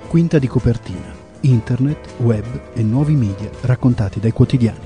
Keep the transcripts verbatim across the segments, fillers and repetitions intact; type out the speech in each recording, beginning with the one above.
Quinta di copertina. Internet, web e nuovi media raccontati dai quotidiani.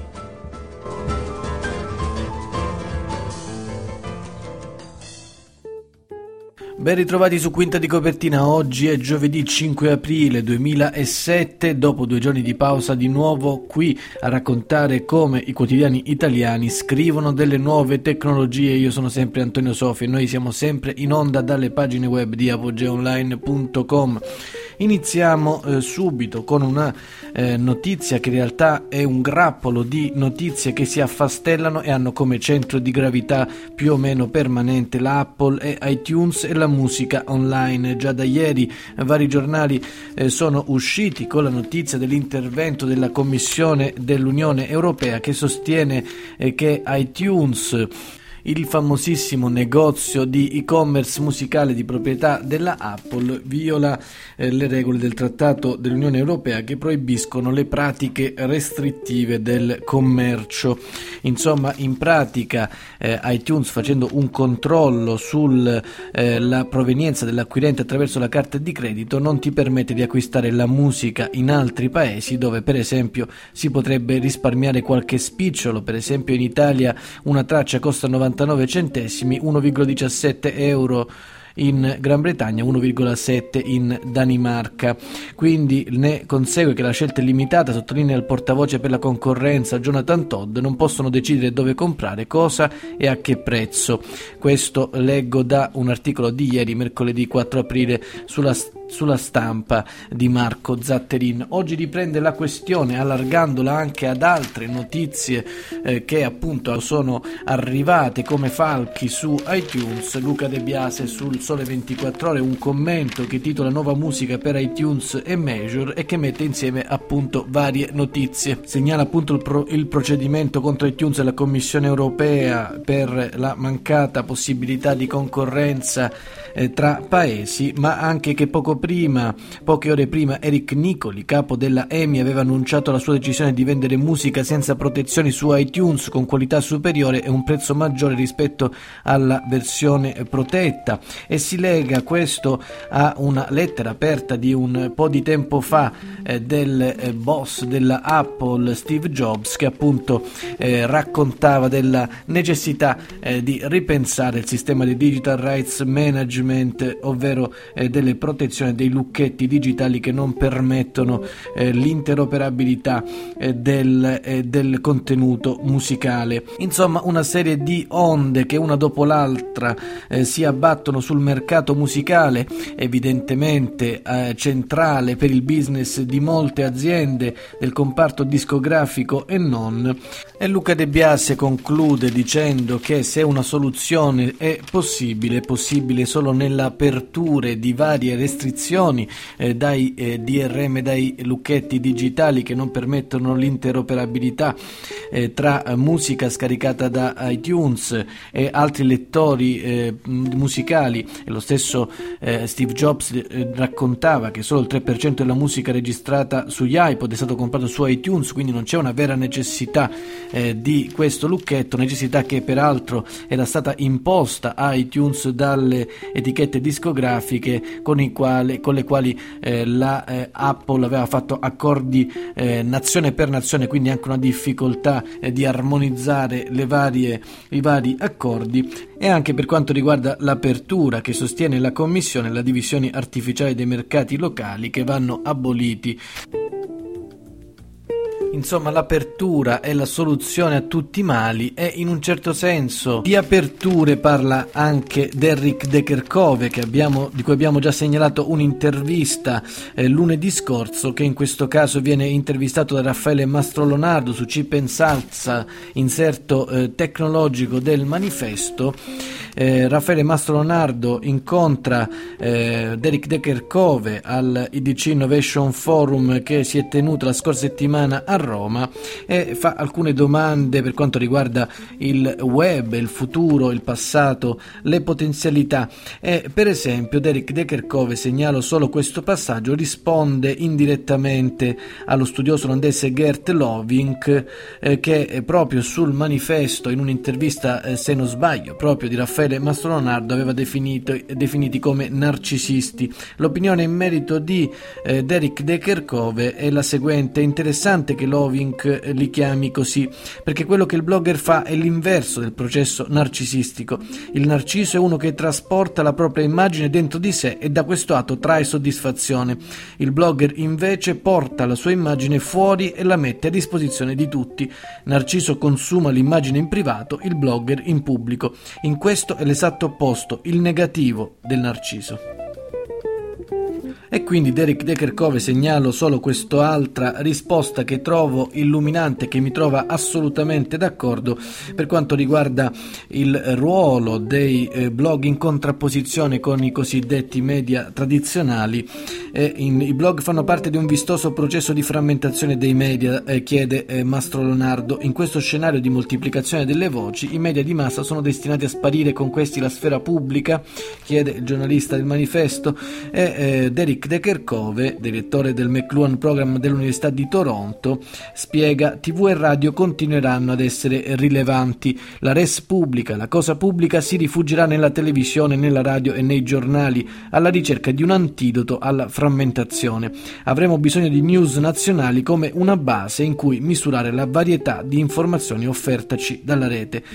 Ben ritrovati su Quinta di copertina. Oggi è giovedì cinque aprile duemilasette, dopo due giorni di pausa di nuovo qui a raccontare come i quotidiani italiani scrivono delle nuove tecnologie. Io sono sempre Antonio Sofi e noi siamo sempre in onda dalle pagine web di apogee online punto com. Iniziamo eh, subito con una eh, notizia che in realtà è un grappolo di notizie che si affastellano e hanno come centro di gravità più o meno permanente la Apple e iTunes e la musica online. Già da ieri eh, vari giornali eh, sono usciti con la notizia dell'intervento della Commissione dell'Unione Europea che sostiene eh, che iTunes, il famosissimo negozio di e-commerce musicale di proprietà della Apple, viola eh, le regole del Trattato dell'Unione Europea che proibiscono le pratiche restrittive del commercio. Insomma, in pratica eh, iTunes, facendo un controllo sulla eh, provenienza dell'acquirente attraverso la carta di credito, non ti permette di acquistare la musica in altri paesi dove per esempio si potrebbe risparmiare qualche spicciolo. Per esempio in Italia una traccia costa novantanove centesimi, uno virgola diciassette euro in Gran Bretagna, uno virgola sette in Danimarca. Quindi ne consegue che la scelta è limitata, sottolinea il portavoce per la concorrenza Jonathan Todd. Non possono decidere dove comprare, cosa e a che prezzo. Questo leggo da un articolo di ieri, mercoledì quattro aprile, sulla sulla stampa di Marco Zatterin. Oggi riprende la questione allargandola anche ad altre notizie eh, che appunto sono arrivate come falchi su iTunes. Luca De Biase sul Sole ventiquattro Ore, un commento che titola Nuova musica per iTunes e Measure e che mette insieme appunto varie notizie. Segnala appunto il, pro- il procedimento contro iTunes e la Commissione Europea per la mancata possibilità di concorrenza eh, tra paesi, ma anche che poco prima, poche ore prima, Eric Nicoli, capo della E M I, aveva annunciato la sua decisione di vendere musica senza protezioni su iTunes con qualità superiore e un prezzo maggiore rispetto alla versione protetta, e si lega questo a una lettera aperta di un po' di tempo fa eh, del eh, boss della Apple, Steve Jobs, che appunto eh, raccontava della necessità eh, di ripensare il sistema di digital rights management, ovvero eh, delle protezioni dei lucchetti digitali che non permettono eh, l'interoperabilità eh, del, eh, del contenuto musicale. Insomma, una serie di onde che una dopo l'altra eh, si abbattono sul mercato musicale, evidentemente eh, centrale per il business di molte aziende del comparto discografico e non. E Luca De Biase conclude dicendo che se una soluzione è possibile, è possibile solo nell'apertura di varie restrizioni eh, dai eh, D R M, dai lucchetti digitali che non permettono l'interoperabilità eh, tra eh, musica scaricata da iTunes e altri lettori eh, musicali. E lo stesso eh, Steve Jobs eh, raccontava che solo il tre per cento della musica registrata sugli iPod è stato comprato su iTunes, quindi non c'è una vera necessità eh, di questo lucchetto, necessità che peraltro era stata imposta a iTunes dalle etichette discografiche con i quali con le quali eh, la eh, Apple aveva fatto accordi eh, nazione per nazione, quindi anche una difficoltà eh, di armonizzare le varie, i vari accordi. E anche per quanto riguarda l'apertura che sostiene la Commissione, la divisione artificiale dei mercati locali che vanno aboliti. Insomma, l'apertura è la soluzione a tutti i mali, e in un certo senso di aperture parla anche Derrick De Kerchove, che abbiamo, di cui abbiamo già segnalato un'intervista eh, lunedì scorso, che in questo caso viene intervistato da Raffaele Mastrolonardo su Chip and Salsa, inserto eh, tecnologico del manifesto. Eh, Raffaele Mastrolonardo incontra eh, Derrick De Kerchove al I D C Innovation Forum che si è tenuto la scorsa settimana a Roma e fa alcune domande per quanto riguarda il web, il futuro, il passato, le potenzialità. E per esempio Derek De Kerchove, segnalo solo questo passaggio, risponde indirettamente allo studioso olandese Gert Lovink eh, che proprio sul manifesto, in un'intervista eh, se non sbaglio proprio di Raffaele Mastro-Leonardo, aveva definito, definiti come narcisisti. L'opinione in merito di eh, Derek De Kerchove è la seguente: è interessante che Lovink eh, li chiami così, perché quello che il blogger fa è l'inverso del processo narcisistico. Il narciso è uno che trasporta la propria immagine dentro di sé e da questo atto trae soddisfazione. Il blogger invece porta la sua immagine fuori e la mette a disposizione di tutti. Narciso consuma l'immagine in privato, il blogger in pubblico. In questo è l'esatto opposto, il negativo del narciso. E quindi Derek De Kerchove, segnalo solo quest'altra risposta che trovo illuminante, che mi trova assolutamente d'accordo per quanto riguarda il ruolo dei eh, blog in contrapposizione con i cosiddetti media tradizionali. Eh, in, I blog fanno parte di un vistoso processo di frammentazione dei media, eh, chiede eh, Mastro-Leonardo. In questo scenario di moltiplicazione delle voci, i media di massa sono destinati a sparire, con questi la sfera pubblica, chiede il giornalista del manifesto. E eh, Derek De Kerchove, direttore del McLuhan Program dell'Università di Toronto, spiega: tivù e radio continueranno ad essere rilevanti, la res pubblica, la cosa pubblica si rifugierà nella televisione, nella radio e nei giornali alla ricerca di un antidoto alla frammentazione. Avremo bisogno di news nazionali come una base in cui misurare la varietà di informazioni offertaci dalla rete.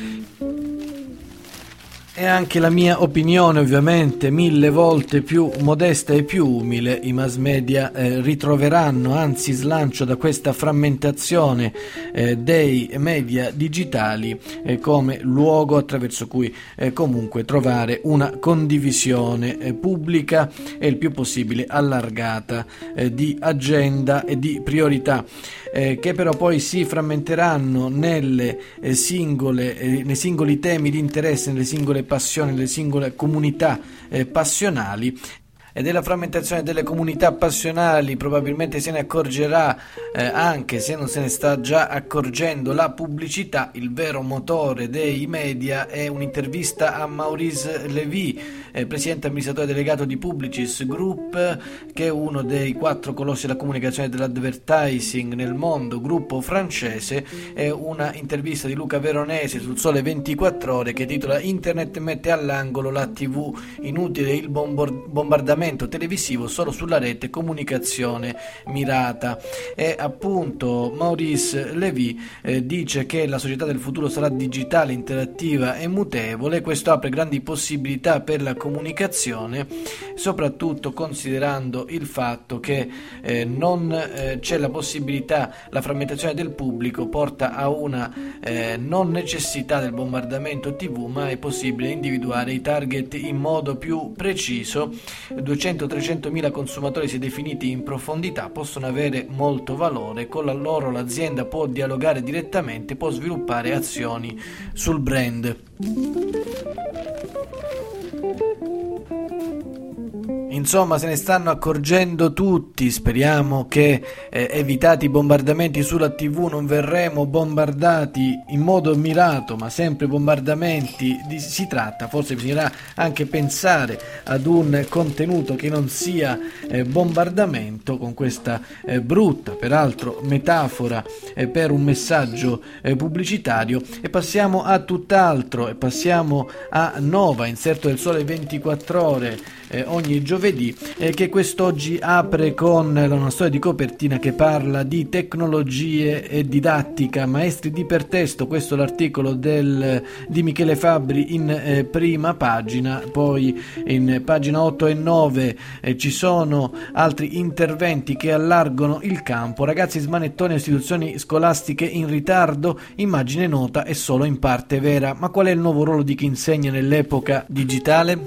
È anche la mia opinione, ovviamente mille volte più modesta e più umile. I mass media eh, ritroveranno, anzi slancio da questa frammentazione eh, dei media digitali eh, come luogo attraverso cui eh, comunque trovare una condivisione eh, pubblica e il più possibile allargata eh, di agenda e di priorità. Eh, che però poi si frammenteranno nelle eh, singole, eh, nei singoli temi di interesse, nelle singole passioni, nelle singole comunità eh, passionali. E della frammentazione delle comunità passionali probabilmente se ne accorgerà, eh, anche se non se ne sta già accorgendo, la pubblicità. Il vero motore dei media è un'intervista a Maurice Lévy, eh, presidente amministratore delegato di Publicis Group, che è uno dei quattro colossi della comunicazione dell'advertising nel mondo, gruppo francese. È una intervista di Luca Veronesi sul Sole ventiquattro Ore che titola "Internet mette all'angolo la tivù, inutile il bombardamento televisivo, solo sulla rete comunicazione mirata". E appunto Maurice Lévy eh, dice che la società del futuro sarà digitale, interattiva e mutevole. Questo apre grandi possibilità per la comunicazione, soprattutto considerando il fatto che eh, non eh, c'è la possibilità, la frammentazione del pubblico porta a una eh, non necessità del bombardamento tivù, ma è possibile individuare i target in modo più preciso. duecento trecentomila consumatori, se definiti in profondità, possono avere molto valore. Con la loro l'azienda può dialogare direttamente, può sviluppare azioni sul brand. Insomma, se ne stanno accorgendo tutti. Speriamo che eh, evitati i bombardamenti sulla tivù non verremo bombardati in modo mirato, ma sempre bombardamenti di, si tratta. Forse bisognerà anche pensare ad un contenuto che non sia eh, bombardamento, con questa eh, brutta peraltro metafora eh, per un messaggio eh, pubblicitario. E passiamo a tutt'altro, e passiamo a Nova, inserto del Sole ventiquattro Ore eh, ogni giovedì, eh, che quest'oggi apre con una storia di copertina che parla di tecnologie e didattica, maestri di ipertesto. Questo è l'articolo del, di Michele Fabbri in eh, prima pagina. Poi in pagina otto e nove eh, ci sono altri interventi che allargano il campo. Ragazzi smanettoni, istituzioni scolastiche in ritardo, immagine nota e solo in parte vera. Ma qual è il nuovo ruolo di chi insegna nell'epoca digitale?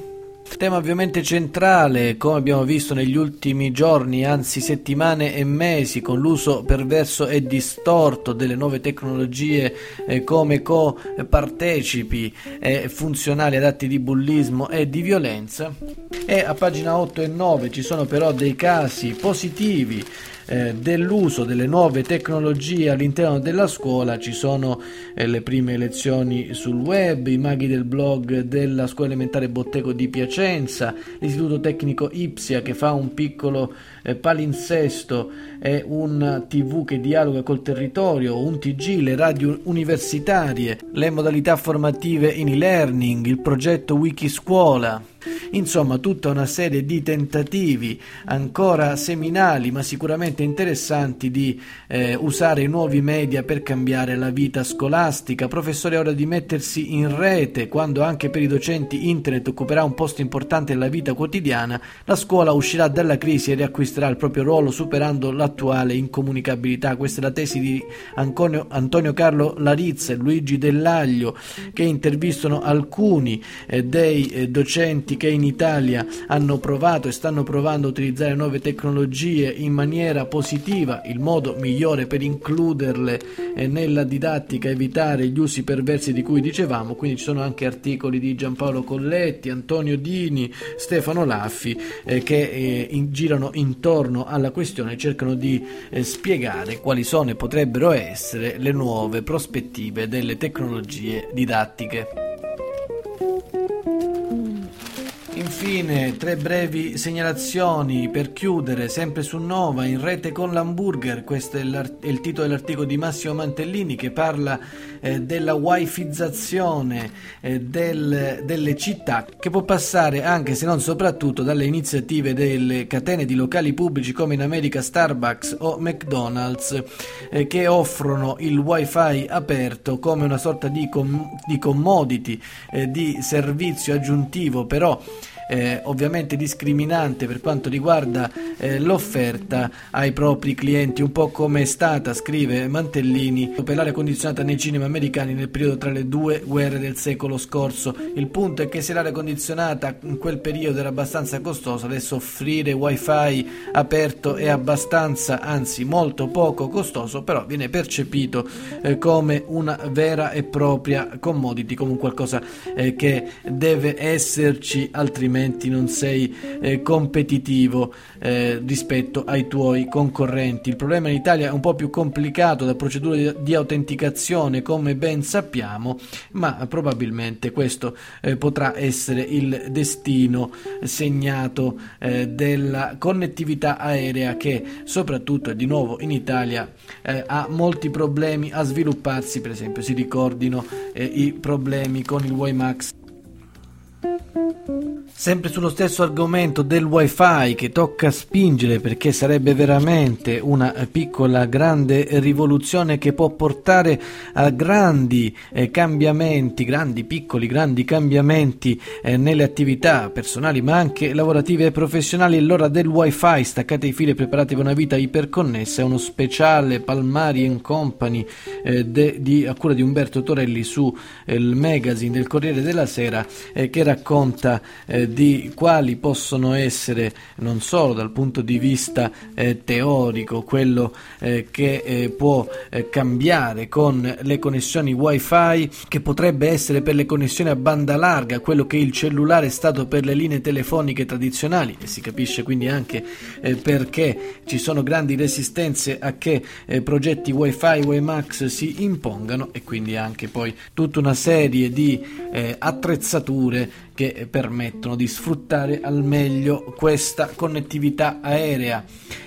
Tema ovviamente centrale, come abbiamo visto negli ultimi giorni, anzi settimane e mesi, con l'uso perverso e distorto delle nuove tecnologie eh, come co-partecipi e funzionali ad atti di bullismo e di violenza. E a pagina otto e nove ci sono però dei casi positivi Eh, dell'uso delle nuove tecnologie all'interno della scuola. Ci sono eh, le prime lezioni sul web, i maghi del blog della scuola elementare Bottego di Piacenza, l'istituto tecnico Ipsia che fa un piccolo eh, palinsesto e un tivù che dialoga col territorio, un T G, le radio universitarie, le modalità formative in e-learning, il progetto Wikiscuola. Insomma, tutta una serie di tentativi ancora seminali ma sicuramente interessanti di eh, usare i nuovi media per cambiare la vita scolastica. Professore, è ora di mettersi in rete. Quando anche per i docenti internet occuperà un posto importante nella vita quotidiana, la scuola uscirà dalla crisi e riacquisterà il proprio ruolo superando l'attuale incomunicabilità. Questa è la tesi di Antonio, Antonio Carlo Larizza e Luigi Dell'Aglio, che intervistano alcuni eh, dei eh, docenti che in Italia hanno provato e stanno provando a utilizzare nuove tecnologie in maniera positiva, il modo migliore per includerle eh, nella didattica, evitare gli usi perversi di cui dicevamo. Quindi ci sono anche articoli di Giampaolo Colletti, Antonio Dini, Stefano Laffi eh, che eh, in, girano intorno alla questione e cercano di eh, spiegare quali sono e potrebbero essere le nuove prospettive delle tecnologie didattiche. Infine, tre brevi segnalazioni per chiudere, sempre su Nova, in rete con l'hamburger. Questo è, è il titolo dell'articolo di Massimo Mantellini, che parla eh, della wifizzazione eh, del, delle città, che può passare anche, se non soprattutto, dalle iniziative delle catene di locali pubblici come in America Starbucks o McDonald's, eh, che offrono il wifi aperto come una sorta di, com- di commodity, eh, di servizio aggiuntivo, però Eh, ovviamente discriminante per quanto riguarda eh, l'offerta ai propri clienti, un po' come è stata, scrive Mantellini, per l'aria condizionata nei cinema americani nel periodo tra le due guerre del secolo scorso. Il punto è che se l'aria condizionata in quel periodo era abbastanza costosa, adesso offrire wifi aperto è abbastanza, anzi molto poco costoso, però viene percepito eh, come una vera e propria commodity, come qualcosa eh, che deve esserci, altrimenti non sei eh, competitivo eh, rispetto ai tuoi concorrenti. Il problema in Italia è un po' più complicato da procedure di, di autenticazione, come ben sappiamo, ma probabilmente questo eh, potrà essere il destino segnato eh, della connettività aerea, che soprattutto di nuovo in Italia eh, ha molti problemi a svilupparsi. Per esempio, si ricordino eh, i problemi con il WiMAX. Sempre sullo stesso argomento del wifi, che tocca spingere perché sarebbe veramente una piccola grande rivoluzione che può portare a grandi eh, cambiamenti, grandi piccoli grandi cambiamenti eh, nelle attività personali ma anche lavorative e professionali. È l'ora del wifi, staccate i fili e preparatevi una vita iperconnessa. È uno speciale Palmari and Company eh, de, di, a cura di Umberto Torelli su eh, il magazine del Corriere della Sera, eh, che racconta eh, di quali possono essere, non solo dal punto di vista eh, teorico, quello eh, che eh, può eh, cambiare con le connessioni wifi, che potrebbe essere per le connessioni a banda larga quello che il cellulare è stato per le linee telefoniche tradizionali, e si capisce quindi anche eh, perché ci sono grandi resistenze a che eh, progetti wifi WiMAX si impongano, e quindi anche poi tutta una serie di eh, attrezzature che permettono di sfruttare al meglio questa connettività aerea.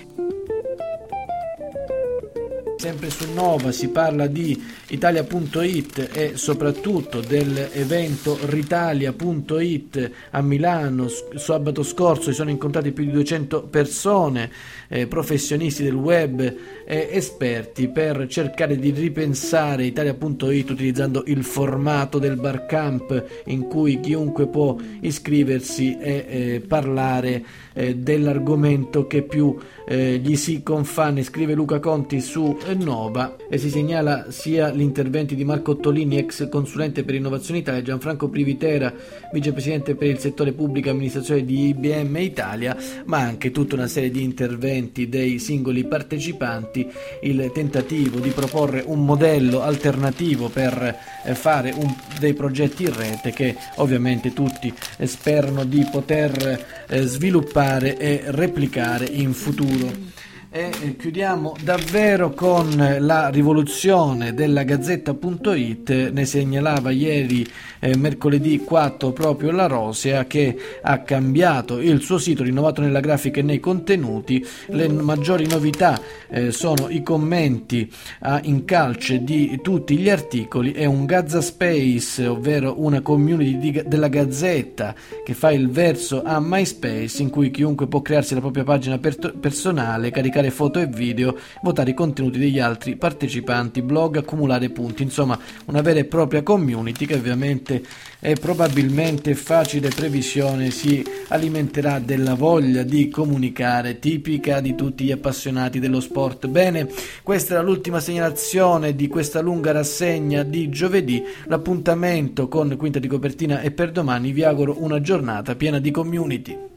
Sempre su Nova si parla di Italia punto it e soprattutto dell'evento Ritalia punto it a Milano. Sabato scorso si sono incontrati più di duecento persone, eh, professionisti del web e esperti, per cercare di ripensare Italia punto it utilizzando il formato del Barcamp, in cui chiunque può iscriversi e eh, parlare eh, dell'argomento che più eh, gli si confanne, scrive Luca Conti su eh, Nova, e si segnala sia gli interventi di Marco Ottolini, ex consulente per Innovazione Italia, Gianfranco Privitera, vicepresidente per il settore pubblica amministrazione di I B M Italia, ma anche tutta una serie di interventi dei singoli partecipanti, il tentativo di proporre un modello alternativo per eh, fare un, dei progetti in rete che ovviamente tutti eh, sperano di poter eh, sviluppare e replicare in futuro. E chiudiamo davvero con la rivoluzione della Gazzetta.it. Ne segnalava ieri eh, mercoledì quattro proprio la Rosea, che ha cambiato il suo sito, rinnovato nella grafica e nei contenuti. Le maggiori novità eh, sono i commenti a incalce di tutti gli articoli e un Gazza Space, ovvero una community di, della Gazzetta che fa il verso a MySpace, in cui chiunque può crearsi la propria pagina per- personale, caricare foto e video, votare i contenuti degli altri partecipanti, blog, accumulare punti, insomma una vera e propria community che ovviamente è probabilmente facile previsione si alimenterà della voglia di comunicare tipica di tutti gli appassionati dello sport. Bene, questa era l'ultima segnalazione di questa lunga rassegna di giovedì. L'appuntamento con Quinta di Copertina è per domani. Vi auguro una giornata piena di community.